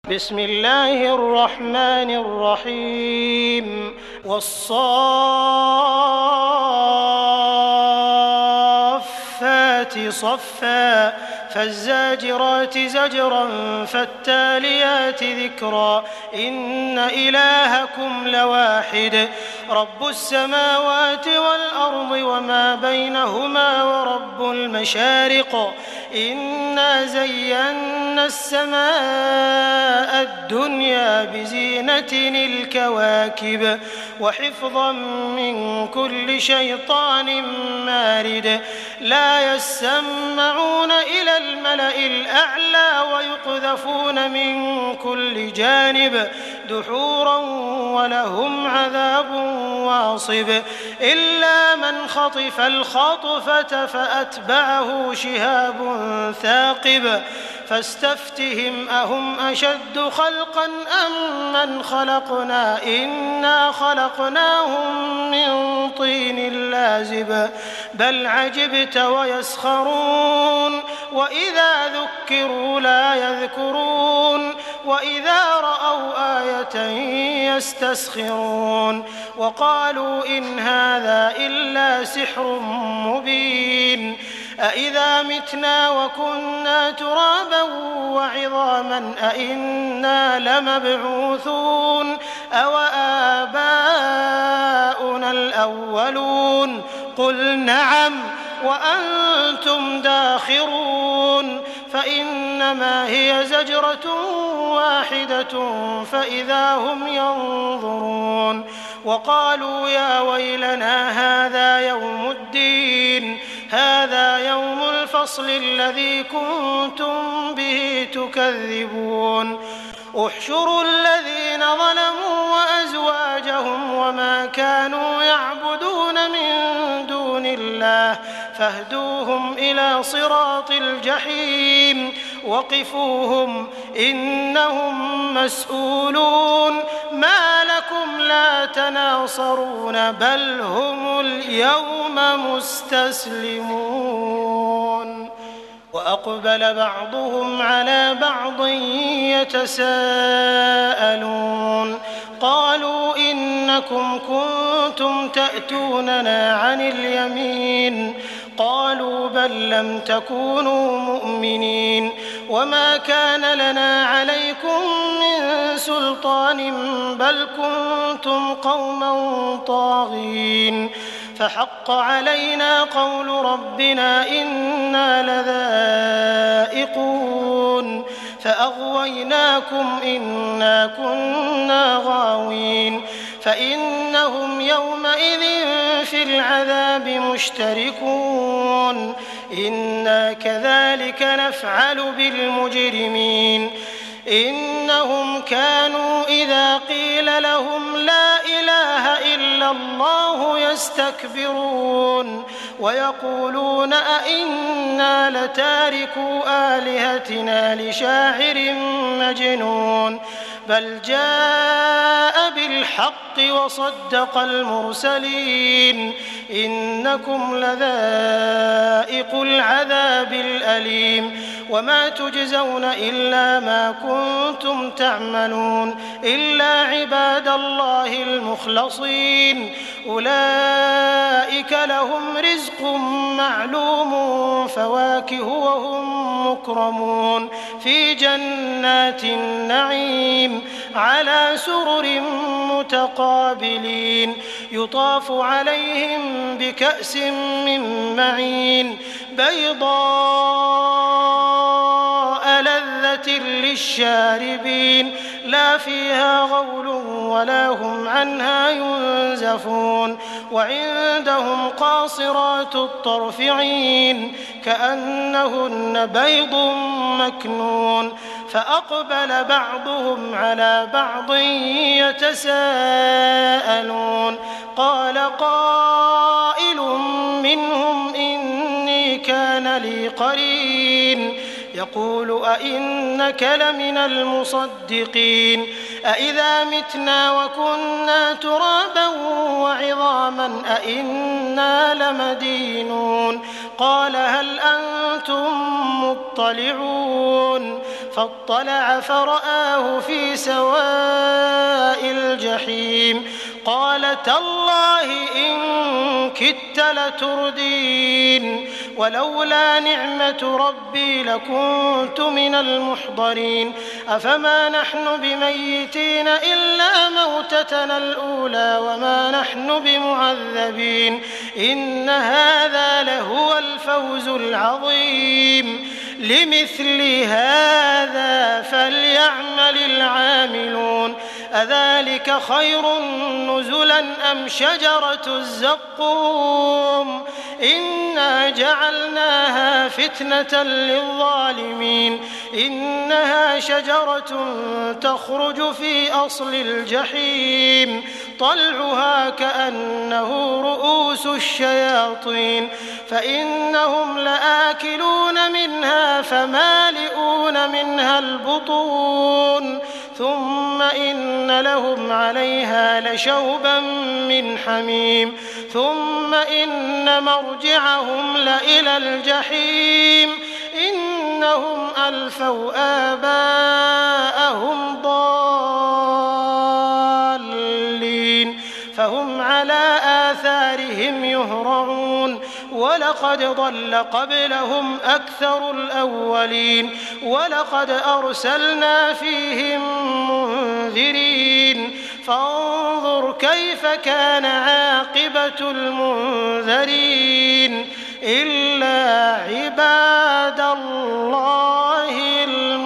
بسم الله الرحمن الرحيم والصافات صفا فالزاجرات زجرا فالتاليات ذكرا إن إلهكم لواحد رب السماوات والأرض وما بينهما ورب المشارق إنا زينا السماء الدنيا بزينة الكواكب وحفظا من كل شيطان مارد لا يسمعون إلى الملأ الأعلى ويقذفون من كل جانب دحورا ولهم عذاب واصب إلا من خطف الخطفة فأتبعه شهاب ثاقب فاستفتهم أهم أشد خلقا أم من خلقنا إنا خلقناهم من طين لازب بل عجبت ويسخرون وإذا ذكروا لا يذكرون وإذا رأوا آية يستسخرون وقالوا إن هذا إلا سحر مبين أإذا متنا وكنا ترابا وعظاما أإنا لمبعوثون أو آباؤنا الأولون قل نعم وأنتم داخرون فإنما هي زجرة واحدة فإذا هم ينظرون وقالوا يا ويلنا هذا يوم الدين هذا يوم الفصل الذي كنتم به تكذبون احشروا الذين ظلموا وأزواجهم وما كانوا يعبدون من دون الله فاهدوهم إلى صراط الجحيم وقفوهم إنهم مسؤولون ما لكم لا تناصرون بل هم اليوم مستسلمون وأقبل بعضهم على بعض يتساءلون قالوا إنكم كنتم تأتوننا عن اليمين قالوا بل لم تكونوا مؤمنين وما كان لنا عليكم من سلطان بل كنتم قوما طاغين فحق علينا قول ربنا إنا لذائقون فأغويناكم إنا كنا غاوين فإنهم يومئذ في العذاب مشتركون إنا كذلك نفعل بالمجرمين إنهم كانوا إذا قيل لهم لا إله إلا الله يستكبرون ويقولون أئنا لتاركو آلهتنا لشاعر مجنون بل جاء بالحق وصدق المرسلين إنكم لذائق العذاب الأليم وما تجزون إلا ما كنتم تعملون إلا عباد الله المخلصين أولئك لهم رزق معلوم فواكه وهم مكرمون في جنات النعيم على سرر متقابلين يطاف عليهم بكأس من معين بيضاء لذة للشاربين لا فيها غول ولا هم عنها ينزفون وعندهم قاصرات الطرف عين كأنهن بيض مكنون فأقبل بعضهم على بعض يتساءلون قال قائل منهم إني كان لي قرين يقول أئنك لمن المصدقين أئذا متنا وكنا ترابا وعظاما أئنا لمدينون قال هل أنتم مطلعون فاطلع فرآه في سواء الجحيم قال تالله إن كدت لتردين ولولا نعمة ربي لكنت من المحضرين أفما نحن بميتين إلا موتتنا الأولى وما نحن بمعذبين إن هذا لهو الفوز العظيم لمثل هذا فليعمل العاملون أذلك خير نزلا أم شجرة الزقوم إنا جعلناها فتنة للظالمين إنها شجرة تخرج في أصل الجحيم طلعها كأنه رؤوس الشياطين فإنهم لآكلون منها فمالئون منها البطون ثم إن لهم عليها لشوبا من حميم ثم إن مرجعهم لإلى الجحيم إنهم ألفوا آباءهم ضالين فهم على آثارهم يهرعون ولقد ضل قبلهم أكثر الأولين ولقد أرسلنا فيهم منذرين فانظر كيف كان عاقبة المنذرين إلا عباد الله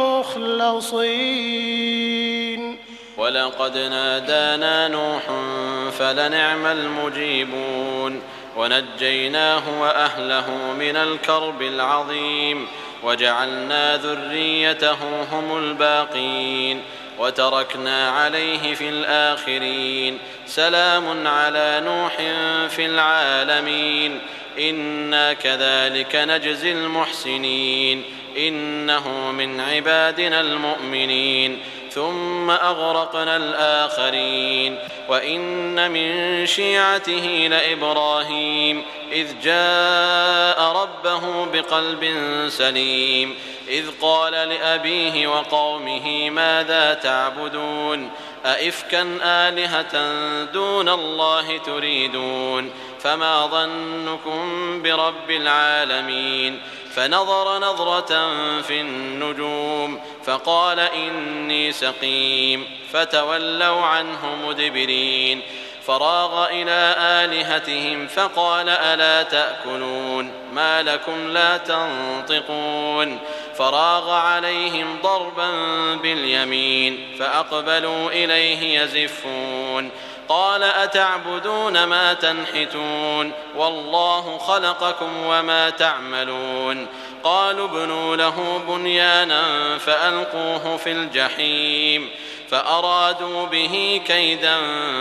المخلصين ولقد نادانا نوح فلنعم المجيبون ونجيناه وأهله من الكرب العظيم وجعلنا ذريته هم الباقين وتركنا عليه في الآخرين سلام على نوح في العالمين إنا كذلك نجزي المحسنين إنه من عبادنا المؤمنين ثم أغرقنا الآخرين وإن من شيعته لإبراهيم إذ جاء ربه بقلب سليم إذ قال لأبيه وقومه ماذا تعبدون أئفكا آلهة دون الله تريدون فما ظنكم برب العالمين فنظر نظرة في النجوم فقال إني سقيم فتولوا عنه مدبرين فراغ إلى آلهتهم فقال ألا تأكلون ما لكم لا تنطقون فراغ عليهم ضربا باليمين فأقبلوا إليه يزفون قال أتعبدون ما تنحتون والله خلقكم وما تعملون قالوا ابنوا له بنيانا فألقوه في الجحيم فأرادوا به كيدا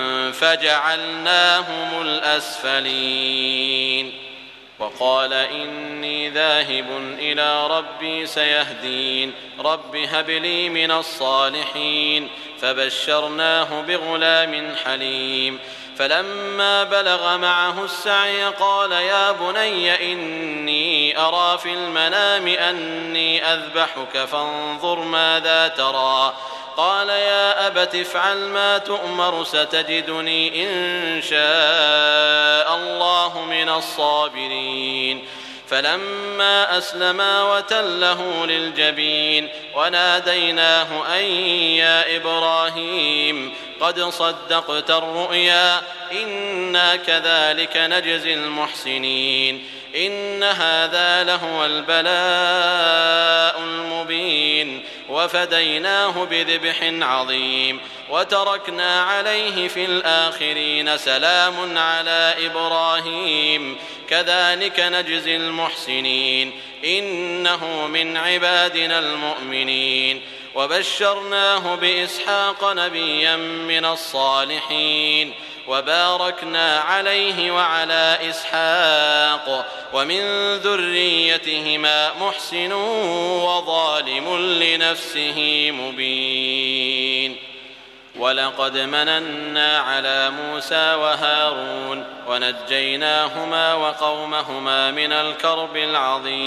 فجعلناهم الأسفلين وقال إني ذاهب إلى ربي سيهدين رب هب لي من الصالحين فبشرناه بغلام حليم فلما بلغ معه السعي قال يا بني إني أرى في المنام أني أذبحك فانظر ماذا ترى قال يا أبت افعل ما تؤمر ستجدني إن شاء الله من الصابرين فلما أسلما وتله للجبين وناديناه أن يا إبراهيم قد صدقت الرؤيا إنا كذلك نجزي المحسنين إن هذا لهو البلاء المبين وفديناه بذبح عظيم وتركنا عليه في الآخرين سلام على إبراهيم كذلك نجزي المحسنين إنه من عبادنا المؤمنين وبشرناه بإسحاق نبيا من الصالحين وباركنا عليه وعلى إسحاق ومن ذريتهما محسن وظالم لنفسه مبين ولقد مننا على موسى وهارون ونجيناهما وقومهما من الكرب العظيم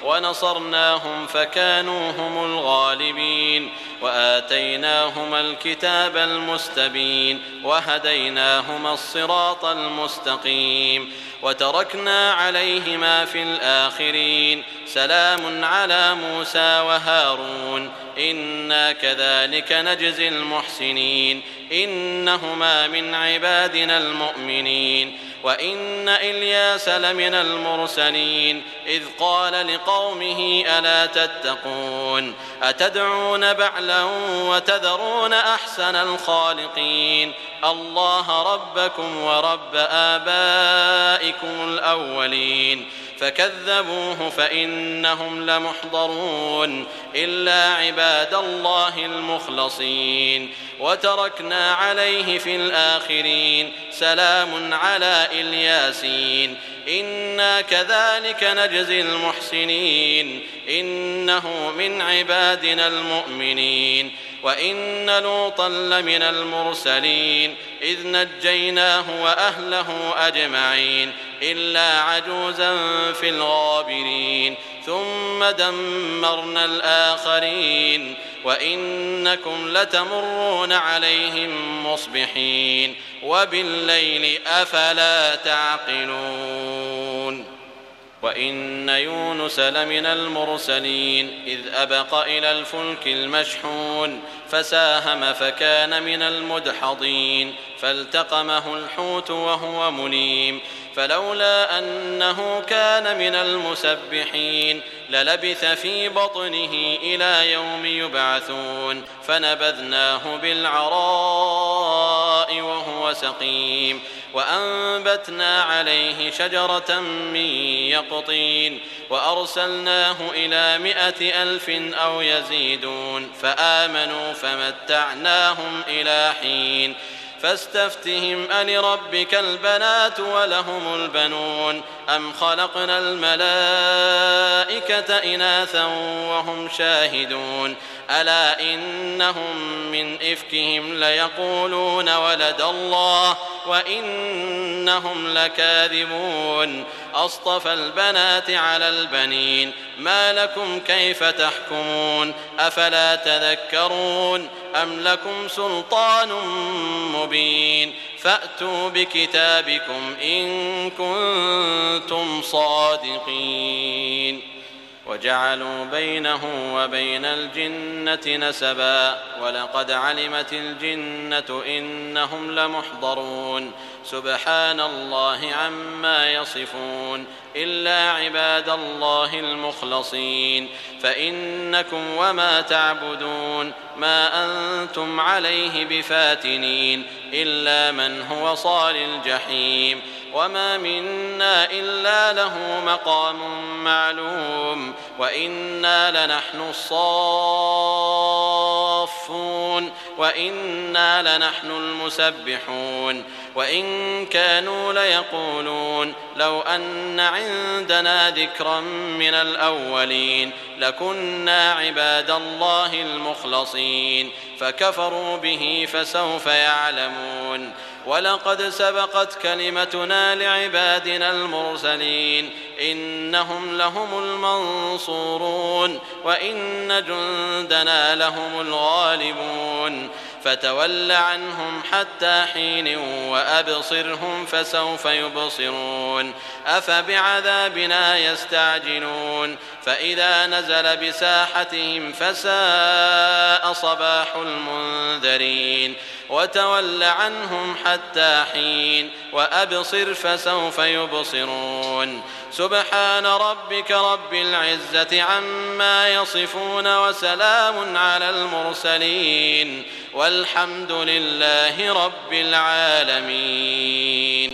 ونصرناهم فكانوا هم الغالبين وآتيناهما الكتاب المستبين وهديناهما الصراط المستقيم وتركنا عليهما في الآخرين سلام على موسى وهارون إنا كذلك نجزي المحسنين إنهما من عبادنا المؤمنين وإن إلياس لمن المرسلين إذ قال لقومه ألا تتقون أتدعون بعلا وتذرون أحسن الخالقين الله ربكم ورب آبائكم الأولين فكذبوه فإنهم لمحضرون إلا عباد الله المخلصين وتركنا عليه في الآخرين سلام على الياسين إنا كذلك نجزي المحسنين إنه من عبادنا المؤمنين وإن لوطا لمن المرسلين إذ نجيناه وأهله أجمعين إلا عجوزا في الغابرين ثم دمرنا الآخرين وإنكم لتمرون عليهم مصبحين وبالليل أفلا تعقلون وإن يونس لمن المرسلين إذ أبق إلى الفلك المشحون فساهم فكان من المدحضين فالتقمه الحوت وهو مليم فلولا أنه كان من المسبحين للبث في بطنه إلى يوم يبعثون فنبذناه بالعراء وهو سقيم وأنبتنا عليه شجرة من يقطين وأرسلناه إلى 100,000 أو يزيدون فآمنوا فمتعناهم إلى حين فاستفتهم ألربك البنات ولهم البنون أم خلقنا الملائكة إناثا وهم شاهدون ألا إنهم من إفكهم ليقولون ولد الله وإنهم لكاذبون أصطفى البنات على البنين ما لكم كيف تحكمون أفلا تذكرون أم لكم سلطان مبين فأتوا بكتابكم إن كنتم صادقين وجعلوا بينه وبين الجنة نسبا ولقد علمت الجنة إنهم لمحضرون سبحان الله عما يصفون إلا عباد الله المخلصين فإنكم وما تعبدون ما أنتم عليه بفاتنين إلا من هو صال الجحيم وما منا إلا له مقام معلوم وإنا لنحن الصافون وإنا لنحن المسبحون وإن كانوا ليقولون لو أن عندنا ذكرا من الأولين لكنا عباد الله المخلصين فكفروا به فسوف يعلمون ولقد سبقت كلمتنا لعبادنا المرسلين إنهم لهم المنصورون وإن جندنا لهم الغالبون فتول عنهم حتى حين وأبصرهم فسوف يبصرون أفبعذابنا يستعجلون فإذا نزل بساحتهم فساء صباح المنذرين وتول عنهم حتى حين وأبصر فسوف يبصرون سبحان ربك رب العزة عما يصفون وسلام على المرسلين والحمد لله رب العالمين.